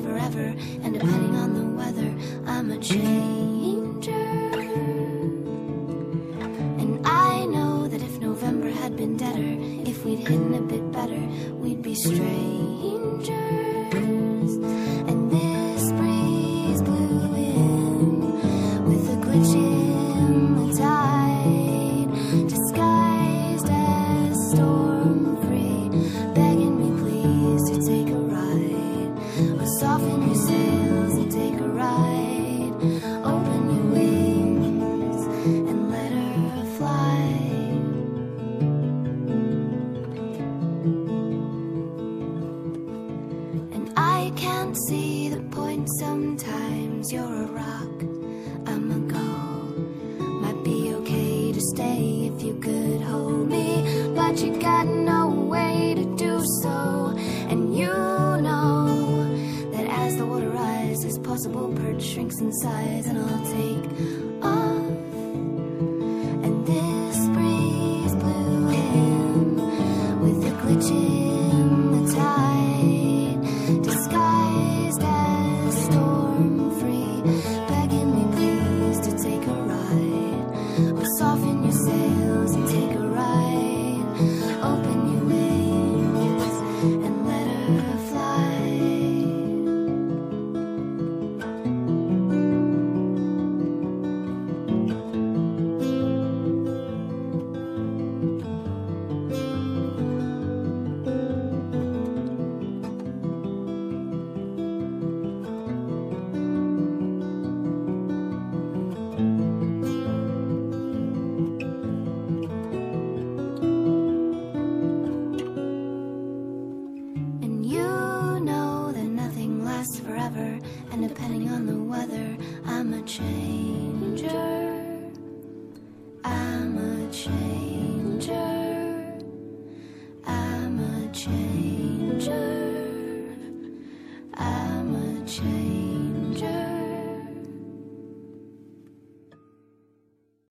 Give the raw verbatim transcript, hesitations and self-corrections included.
forever, and depending on the weather, I'm a changer. And I know that if November had been deader, if we'd hidden a bit better, we'd be strangers. And this breeze blew in with a glitch in the tide, disguised as storm-free, begging me please to take a ride, or soften your sails and take a ride, open your wings and let her fly. And I can't see the point sometimes. You're a rock, I'm a gull. Might be okay to stay if you could hold me, but you got no way to do so. And you know that as the water rises, possible perch shrinks in size, and I'll take off. And this breeze blew in with a glitch in the tide, disguised as storm-free, begging me please to take a ride, or soften your sails and take a ride, open your wings and let her fly. And you know that nothing lasts forever, and depending on the weather, I'm a changer. I'm a changer. I'm a changer. I'm a changer.